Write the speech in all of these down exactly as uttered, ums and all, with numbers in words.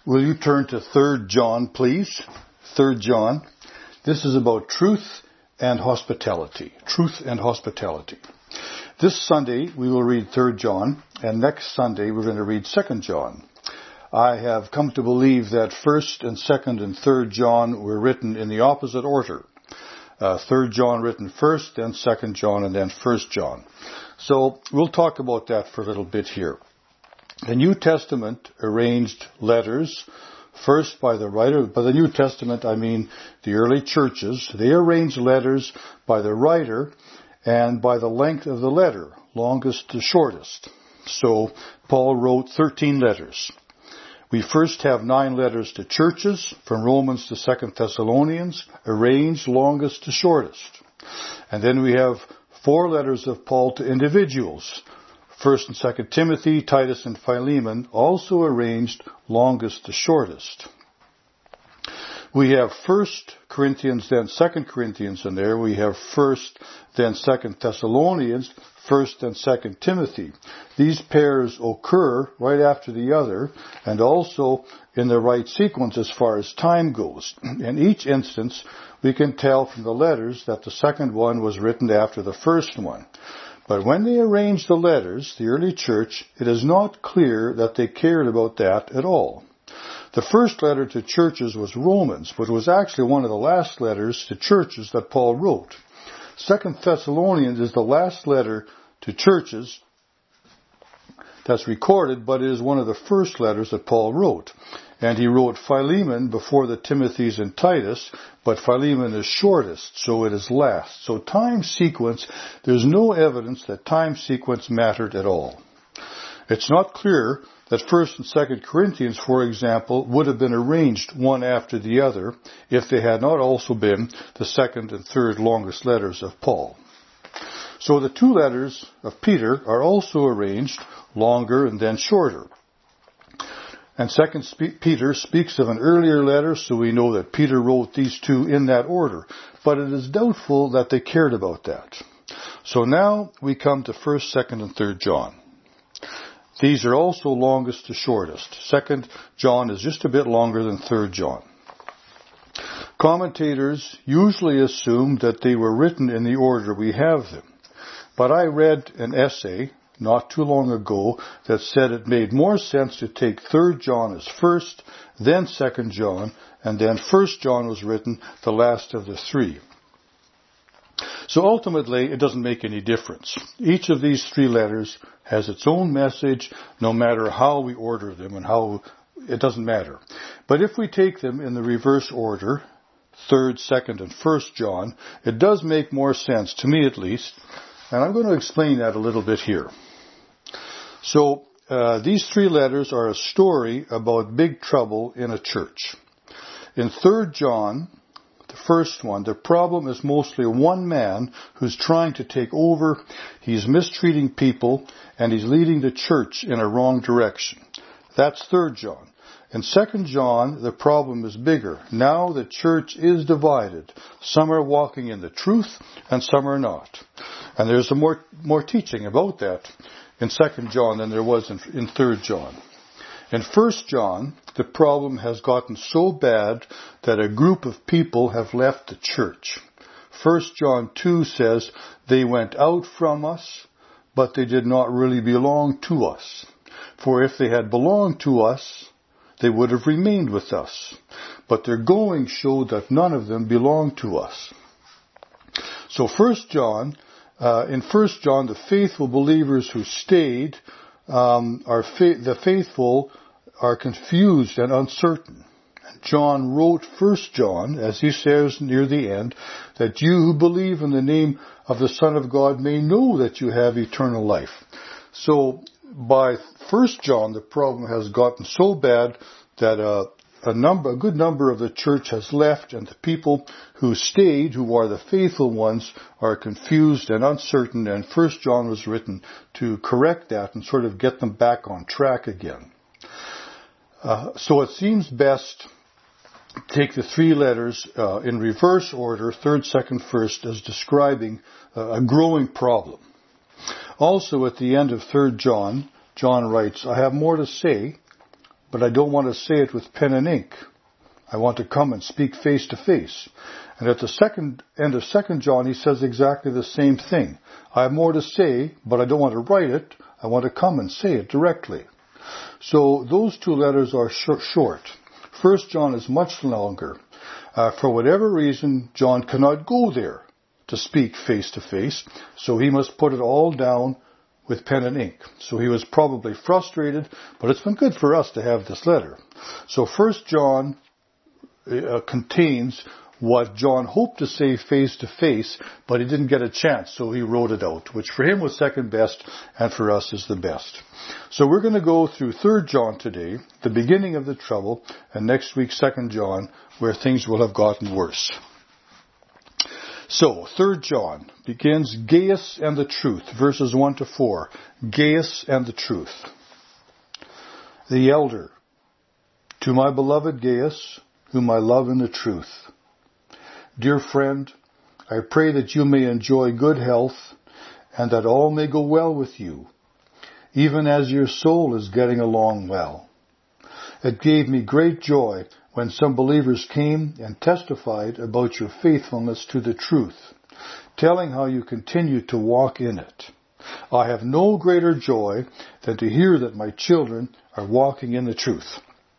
Will you turn to Third John, please? Third John. This is about truth and hospitality. Truth and hospitality. This Sunday we will read Third John, and next Sunday we're going to read Second John. I have come to believe that First and Second and Third John were written in the opposite order. Uh, Third John written first, then Second John, and then First John. So we'll talk about that for a little bit here. The New Testament arranged letters first by the writer. By the New Testament, I mean the early churches. They arranged letters by the writer and by the length of the letter, longest to shortest. So Paul wrote thirteen letters. We first have nine letters to churches, from Romans to Second Thessalonians, arranged longest to shortest. And then we have four letters of Paul to individuals, First and Second Timothy, Titus, and Philemon, also arranged longest to shortest. We have First Corinthians, then Second Corinthians in there. We have First, then Second Thessalonians, First and Second Timothy. These pairs occur right after the other, and also in the right sequence as far as time goes. In each instance, we can tell from the letters that the second one was written after the first one. But when they arranged the letters, the early church, it is not clear that they cared about that at all. The first letter to churches was Romans, but it was actually one of the last letters to churches that Paul wrote. Second Thessalonians is the last letter to churches that's recorded, but it is one of the first letters that Paul wrote. And he wrote Philemon before the Timothys and Titus, but Philemon is shortest, so it is last. So time sequence, there's no evidence that time sequence mattered at all. It's not clear that First and Second Corinthians, for example, would have been arranged one after the other if they had not also been the second and third longest letters of Paul. So the two letters of Peter are also arranged longer and then shorter. And Second Peter speaks of an earlier letter, so we know that Peter wrote these two in that order. But it is doubtful that they cared about that. So now we come to First, Second, and Third John. These are also longest to shortest. Second John is just a bit longer than Third John. Commentators usually assume that they were written in the order we have them. But I read an essay not too long ago that said it made more sense to take Third John as first, then Second John, and then First John was written the last of the three. So ultimately, it doesn't make any difference. Each of these three letters has its own message, no matter how we order them and how, it doesn't matter. But if we take them in the reverse order, Third, Second, and First John, it does make more sense, to me at least, and I'm going to explain that a little bit here. So, uh, these three letters are a story about big trouble in a church. In Third John, the first one, the problem is mostly one man who's trying to take over, he's mistreating people, and he's leading the church in a wrong direction. That's Third John. In Second John, the problem is bigger. Now the church is divided. Some are walking in the truth, and some are not. And there's a more, more teaching about that in Second John than there was in, in Third John. In First John, the problem has gotten so bad that a group of people have left the church. First John two says, they went out from us, but they did not really belong to us. For if they had belonged to us, they would have remained with us. But their going showed that none of them belonged to us. So First John, uh, in First John, the faithful believers who stayed, um, are fa- the faithful are confused and uncertain. John wrote First John, as he says near the end, that you who believe in the name of the Son of God may know that you have eternal life. So by First John, the problem has gotten so bad that uh, a number, a good number of the church has left, and the people who stayed, who are the faithful ones, are confused and uncertain. And First John was written to correct that and sort of get them back on track again. Uh, so it seems best to take the three letters uh, in reverse order, third, second, first, as describing uh, a growing problem. Also, at the end of Third John, John writes, I have more to say, but I don't want to say it with pen and ink. I want to come and speak face to face. And at the second end of Second John, he says exactly the same thing. I have more to say, but I don't want to write it. I want to come and say it directly. So those two letters are sh- short. First John is much longer. Uh, for whatever reason, John cannot go there to speak face to face, so he must put it all down with pen and ink. So he was probably frustrated, but it's been good for us to have this letter. So First John uh, contains what John hoped to say face to face, but he didn't get a chance, so he wrote it out, which for him was second best, and for us is the best. So we're going to go through Third John today, the beginning of the trouble, and next week Second John, where things will have gotten worse. So, Third John begins, Gaius and the truth, verses one to four. Gaius and the truth. The elder, to my beloved Gaius, whom I love in the truth. Dear friend, I pray that you may enjoy good health and that all may go well with you, even as your soul is getting along well. It gave me great joy when some believers came and testified about your faithfulness to the truth, telling how you continue to walk in it. I have no greater joy than to hear that my children are walking in the truth.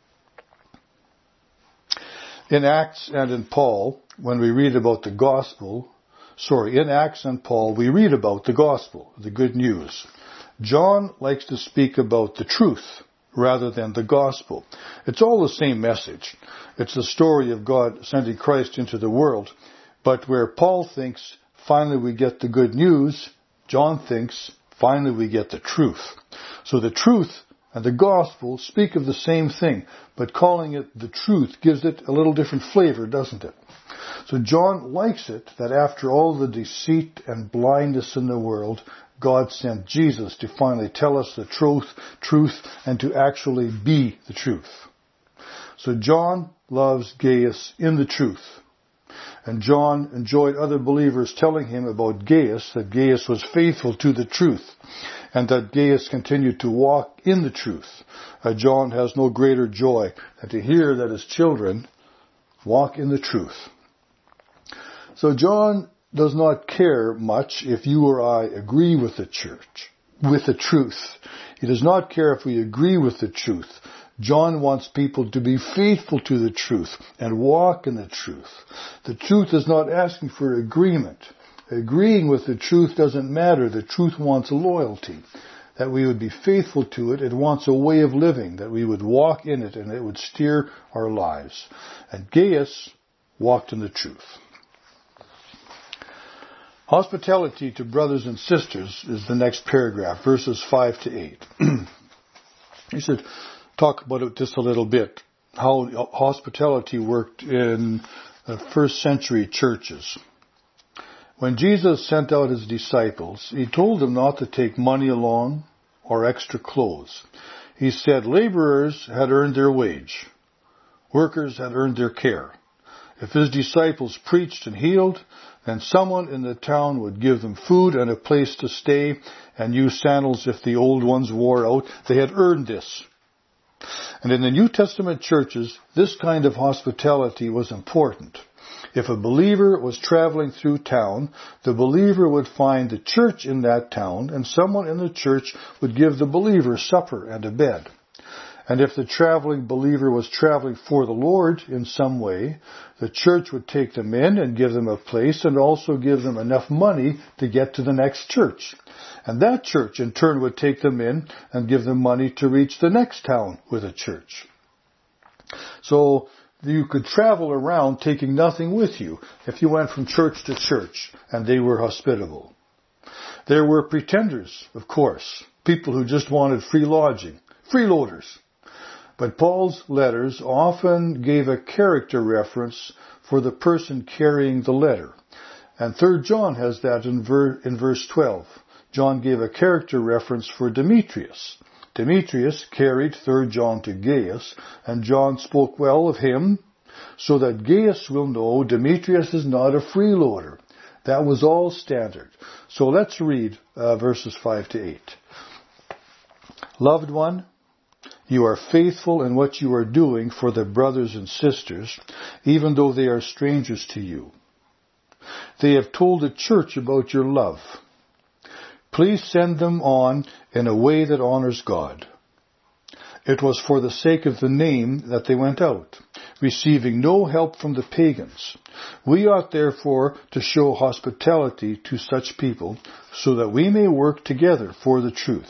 In Acts and in Paul, when we read about the gospel, sorry, in Acts and Paul, we read about the gospel, the good news. John likes to speak about the truth rather than the gospel. It's all the same message. It's the story of God sending Christ into the world. But where Paul thinks, finally we get the good news, John thinks, finally we get the truth. So the truth and the gospel speak of the same thing, but calling it the truth gives it a little different flavor, doesn't it? So John likes it that after all the deceit and blindness in the world, God sent Jesus to finally tell us the truth, truth, and to actually be the truth. So John loves Gaius in the truth. And John enjoyed other believers telling him about Gaius, that Gaius was faithful to the truth, and that Gaius continued to walk in the truth. Uh, John has no greater joy than to hear that his children walk in the truth. So John does not care much if you or I agree with the church, with the truth. He does not care if we agree with the truth. John wants people to be faithful to the truth and walk in the truth. The truth is not asking for agreement. Agreeing with the truth doesn't matter. The truth wants loyalty, that we would be faithful to it. It wants a way of living, that we would walk in it and it would steer our lives. And Gaius walked in the truth. Hospitality to brothers and sisters is the next paragraph, verses five to eight. He said, talk about it just a little bit, how hospitality worked in the first century churches. When Jesus sent out his disciples, he told them not to take money along or extra clothes. He said laborers had earned their wage. Workers had earned their care. If his disciples preached and healed, then someone in the town would give them food and a place to stay and new sandals if the old ones wore out. They had earned this. And in the New Testament churches, this kind of hospitality was important. If a believer was traveling through town, the believer would find the church in that town, and someone in the church would give the believer supper and a bed. And if the traveling believer was traveling for the Lord in some way, the church would take them in and give them a place and also give them enough money to get to the next church. And that church in turn would take them in and give them money to reach the next town with a church. So you could travel around taking nothing with you if you went from church to church and they were hospitable. There were pretenders, of course, people who just wanted free lodging, freeloaders. But Paul's letters often gave a character reference for the person carrying the letter. And Third John has that in, ver- in verse twelve. John gave a character reference for Demetrius. Demetrius carried Third John to Gaius, and John spoke well of him, so that Gaius will know Demetrius is not a freeloader. That was all standard. So let's read uh, verses five to eight. Loved one, You are faithful in what you are doing for the brothers and sisters, even though they are strangers to you. They have told the church about your love. Please send them on in a way that honors God. It was for the sake of the name that they went out, receiving no help from the pagans. We ought therefore to show hospitality to such people, so that we may work together for the truth.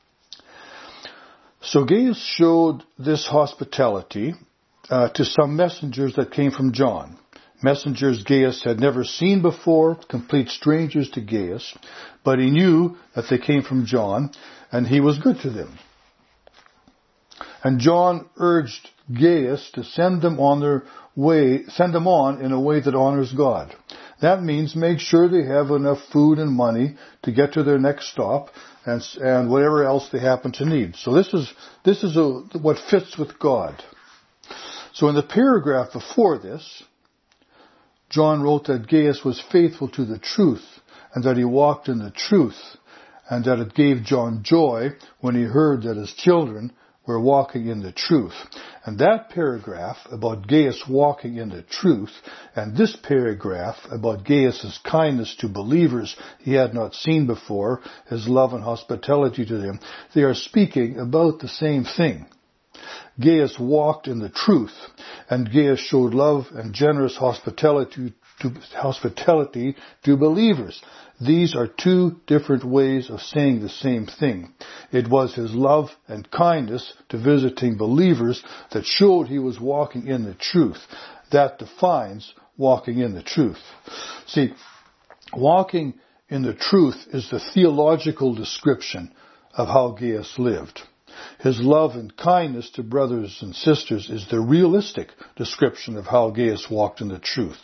So Gaius showed this hospitality uh, to some messengers that came from John. Messengers Gaius had never seen before, complete strangers to Gaius, but he knew that they came from John, and he was good to them. And John urged Gaius to send them on their way, send them on in a way that honors God. That means make sure they have enough food and money to get to their next stop, and, and whatever else they happen to need. So this is this is a, what fits with God. So in the paragraph before this, John wrote that Gaius was faithful to the truth, and that he walked in the truth, and that it gave John joy when he heard that his children were walking in the truth. And that paragraph about Gaius walking in the truth, and this paragraph about Gaius' kindness to believers he had not seen before, his love and hospitality to them, they are speaking about the same thing. Gaius walked in the truth, and Gaius showed love and generous hospitality to, hospitality to believers. These are two different ways of saying the same thing. It was his love and kindness to visiting believers that showed he was walking in the truth. That defines walking in the truth. See, walking in the truth is the theological description of how Gaius lived. His love and kindness to brothers and sisters is the realistic description of how Gaius walked in the truth.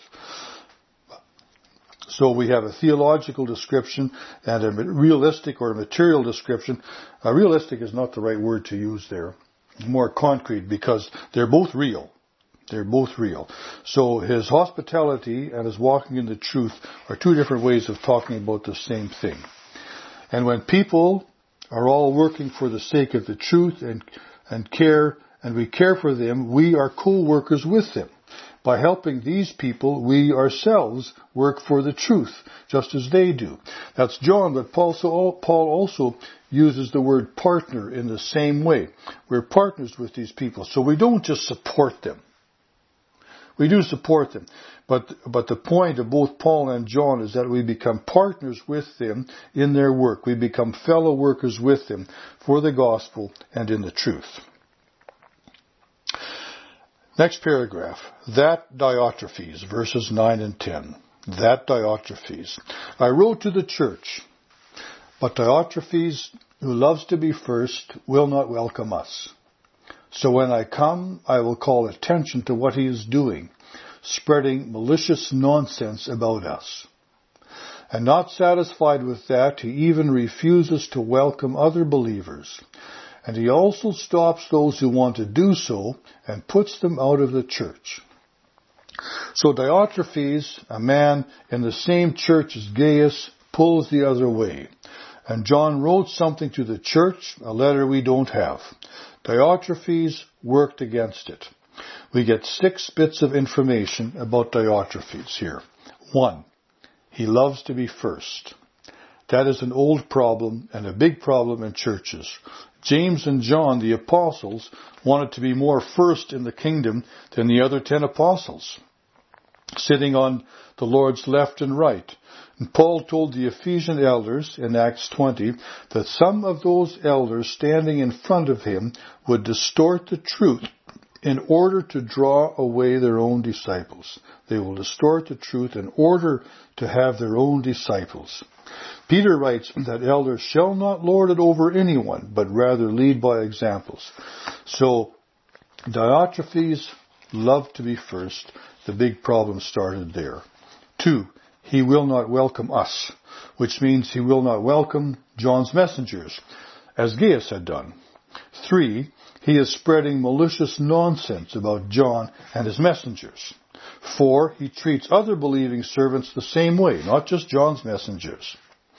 So we have a theological description and a realistic or a material description. Uh, realistic is not the right word to use there. More concrete, because they're both real. They're both real. So his hospitality and his walking in the truth are two different ways of talking about the same thing. And when people are all working for the sake of the truth and, and care, and we care for them, we are co-workers with them. By helping these people, we ourselves work for the truth, just as they do. That's John, but Paul also uses the word partner in the same way. We're partners with these people, so we don't just support them. We do support them, but but the point of both Paul and John is that we become partners with them in their work. We become fellow workers with them for the gospel and in the truth. Next paragraph, that Diotrephes, verses nine and ten. That Diotrephes. I wrote to the church, but Diotrephes, who loves to be first, will not welcome us. So when I come, I will call attention to what he is doing, spreading malicious nonsense about us. And not satisfied with that, he even refuses to welcome other believers. And he also stops those who want to do so and puts them out of the church. So Diotrephes, a man in the same church as Gaius, pulls the other way. And John wrote something to the church, a letter we don't have. Diotrephes worked against it. We get six bits of information about Diotrephes here. One, he loves to be first. That is an old problem and a big problem in churches. James and John, the apostles, wanted to be more first in the kingdom than the other ten apostles, sitting on the Lord's left and right. And Paul told the Ephesian elders in Acts twenty that some of those elders standing in front of him would distort the truth in order to draw away their own disciples. They will distort the truth in order to have their own disciples. Peter writes that elders shall not lord it over anyone, but rather lead by examples. So Diotrephes loved to be first. The big problem started there. Two, he will not welcome us, which means he will not welcome John's messengers, as Gaius had done. Three, he is spreading malicious nonsense about John and his messengers. Four, he treats other believing servants the same way, not just John's messengers.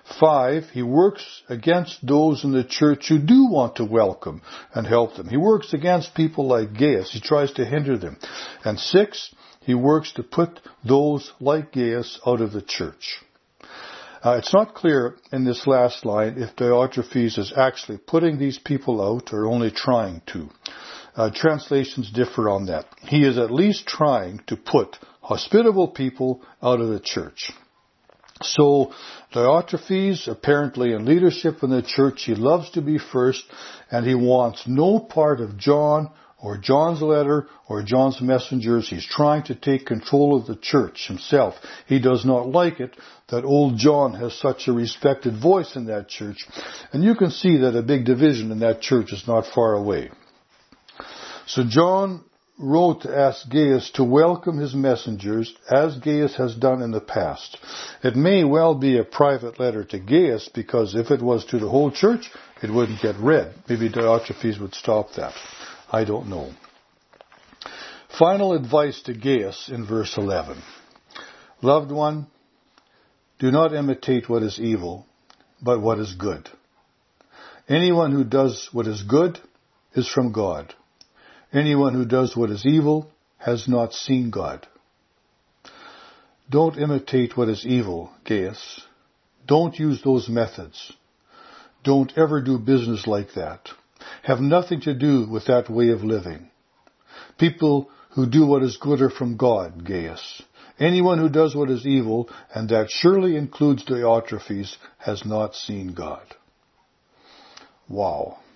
Five, he works against those in the church who do want to welcome and help them. He works against people like Gaius. He tries to hinder them. And six, he works to put those like Gaius out of the church. Uh, it's not clear in this last line if Diotrephes is actually putting these people out or only trying to. Uh, translations differ on that. He is at least trying to put hospitable people out of the church. So Diotrephes, apparently in leadership in the church, he loves to be first, and he wants no part of John or John's letter or John's messengers. He's trying to take control of the church himself. He does not like it that old John has such a respected voice in that church. And you can see that a big division in that church is not far away. So John wrote to ask Gaius to welcome his messengers as Gaius has done in the past. It may well be a private letter to Gaius, because if it was to the whole church, it wouldn't get read. Maybe Diotrephes would stop that. I don't know. Final advice to Gaius in verse eleven. Loved one, do not imitate what is evil, but what is good. Anyone who does what is good is from God. Anyone who does what is evil has not seen God. Don't imitate what is evil, Gaius. Don't use those methods. Don't ever do business like that. Have nothing to do with that way of living. People who do what is good are from God, Gaius. Anyone who does what is evil, and that surely includes Diotrephes, has not seen God. Wow.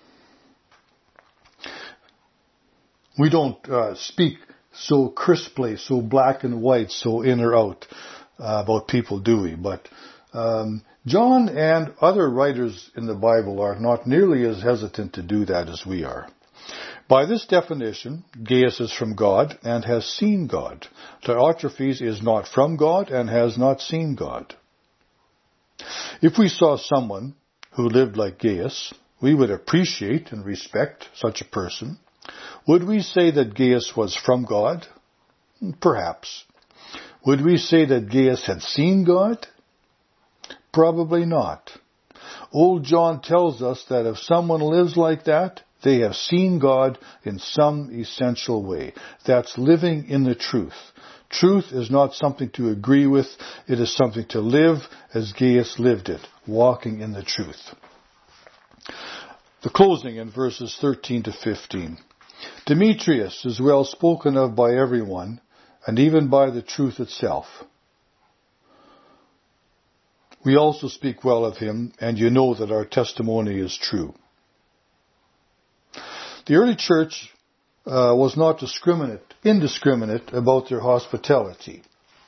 We don't uh, speak so crisply, so black and white, so in or out uh, about people, do we? But um, John and other writers in the Bible are not nearly as hesitant to do that as we are. By this definition, Gaius is from God and has seen God. Diotrephes is not from God and has not seen God. If we saw someone who lived like Gaius, we would appreciate and respect such a person. Would we say that Gaius was from God? Perhaps. Would we say that Gaius had seen God? Probably not. Old John tells us that if someone lives like that, they have seen God in some essential way. That's living in the truth. Truth is not something to agree with. It is something to live as Gaius lived it, walking in the truth. The closing in verses thirteen to fifteen. Demetrius is well spoken of by everyone, and even by the truth itself. We also speak well of him, and you know that our testimony is true. The early church uh, was not discriminate, indiscriminate about their hospitality.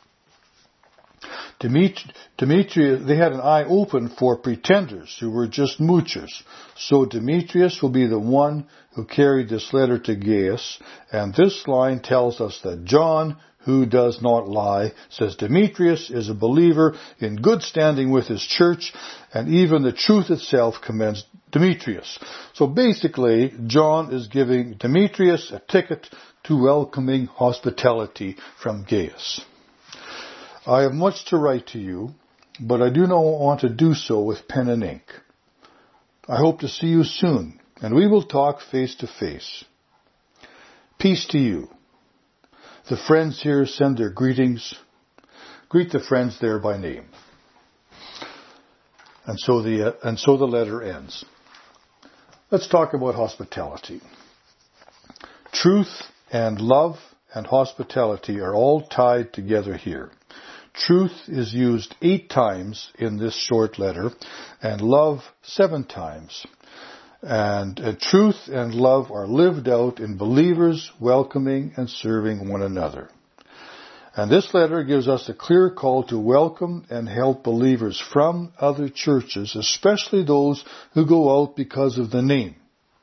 Demetrius, they had an eye open for pretenders who were just moochers. So Demetrius will be the one who carried this letter to Gaius. And this line tells us that John, who does not lie, says Demetrius is a believer in good standing with his church, and even the truth itself commends Demetrius. So basically, John is giving Demetrius a ticket to welcoming hospitality from Gaius. I have much to write to you, but I do not want to do so with pen and ink. I hope to see you soon, and we will talk face to face. Peace to you. The friends here send their greetings. Greet the friends there by name. And so the, uh, and so the letter ends. Let's talk about hospitality. Truth and love and hospitality are all tied together here. Truth is used eight times in this short letter, and love seven times. And uh, truth and love are lived out in believers welcoming and serving one another. And this letter gives us a clear call to welcome and help believers from other churches, especially those who go out because of the name.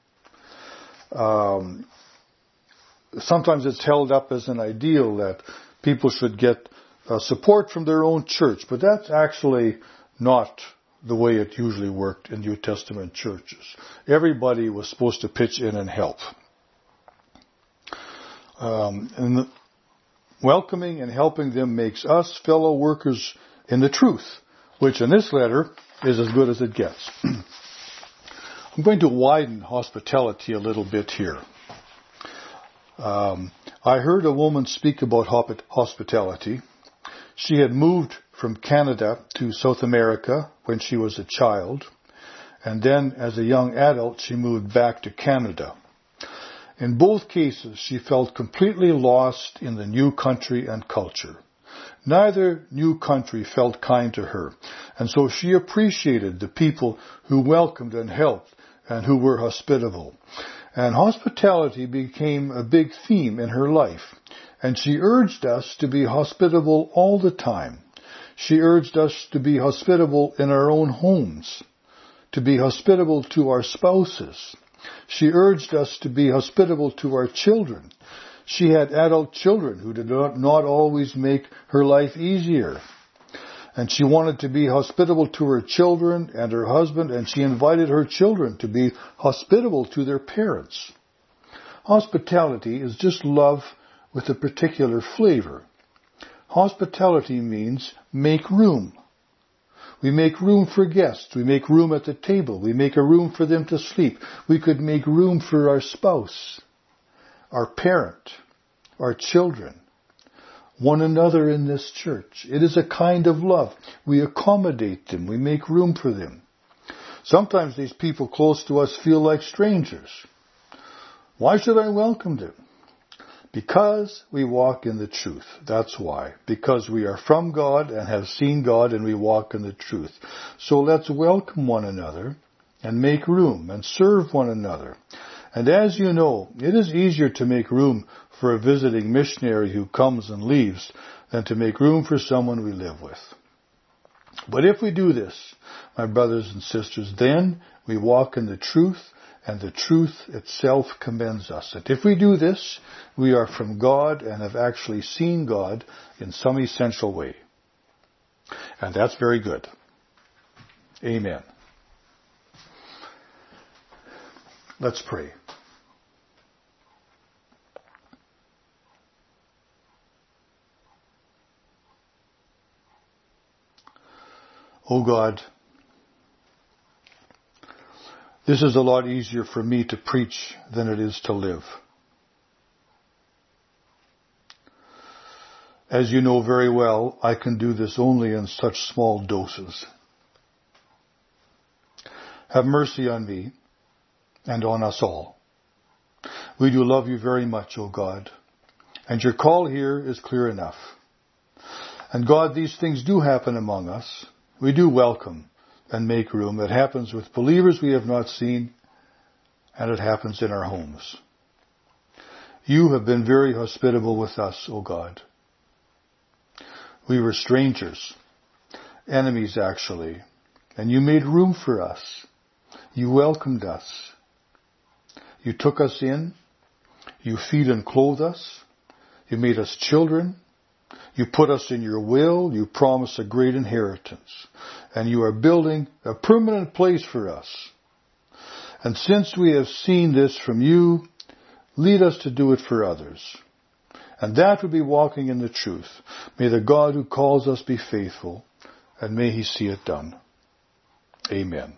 Um, sometimes it's held up as an ideal that people should get uh, support from their own church, but that's actually not the way it usually worked in New Testament churches. Everybody was supposed to pitch in and help. Um, and the, welcoming and helping them makes us fellow workers in the truth, which in this letter is as good as it gets. I'm going to widen hospitality a little bit here. Um, I heard a woman speak about hospitality. She had moved from Canada to South America when she was a child, and then as a young adult she moved back to Canada. In both cases, she felt completely lost in the new country and culture. Neither new country felt kind to her, and so she appreciated the people who welcomed and helped and who were hospitable. And hospitality became a big theme in her life, and she urged us to be hospitable all the time. She urged us to be hospitable in our own homes, to be hospitable to our spouses. She urged us to be hospitable to our children. She had adult children who did not, not always make her life easier. And she wanted to be hospitable to her children and her husband, and she invited her children to be hospitable to their parents. Hospitality is just love with a particular flavor. Hospitality means make room. We make room for guests. We make room at the table. We make a room for them to sleep. We could make room for our spouse, our parent, our children, one another in this church. It is a kind of love. We accommodate them. We make room for them. Sometimes these people close to us feel like strangers. Why should I welcome them? Because we walk in the truth. That's why. Because we are from God and have seen God and we walk in the truth. So let's welcome one another and make room and serve one another. And as you know, it is easier to make room for a visiting missionary who comes and leaves than to make room for someone we live with. But if we do this, my brothers and sisters, then we walk in the truth, and the truth itself commends us. And if we do this, we are from God and have actually seen God in some essential way. And that's very good. Amen. Let's pray. Oh God, this is a lot easier for me to preach than it is to live. As you know very well, I can do this only in such small doses. Have mercy on me and on us all. We do love you very much, O God, and your call here is clear enough. And God, these things do happen among us. We do welcome and make room. It happens with believers we have not seen, and it happens in our homes. You have been very hospitable with us, O God. We were strangers, enemies actually, and you made room for us. You welcomed us. You took us in. You feed and clothe us. You made us children. You put us in your will. You promise a great inheritance. And you are building a permanent place for us. And since we have seen this from you, lead us to do it for others. And that would be walking in the truth. May the God who calls us be faithful, and may he see it done. Amen.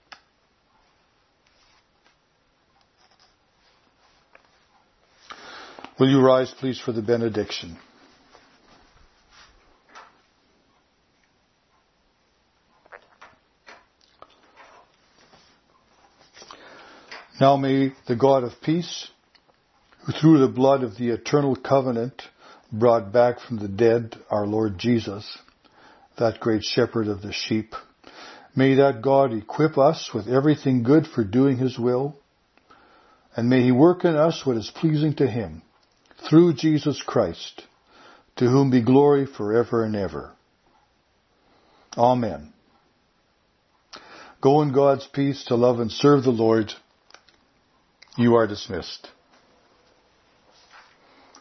Will you rise, please, for the benediction? Now may the God of peace, who through the blood of the eternal covenant brought back from the dead our Lord Jesus, that great shepherd of the sheep, may that God equip us with everything good for doing his will, and may he work in us what is pleasing to him, through Jesus Christ, to whom be glory forever and ever. Amen. Go in God's peace to love and serve the Lord. You are dismissed.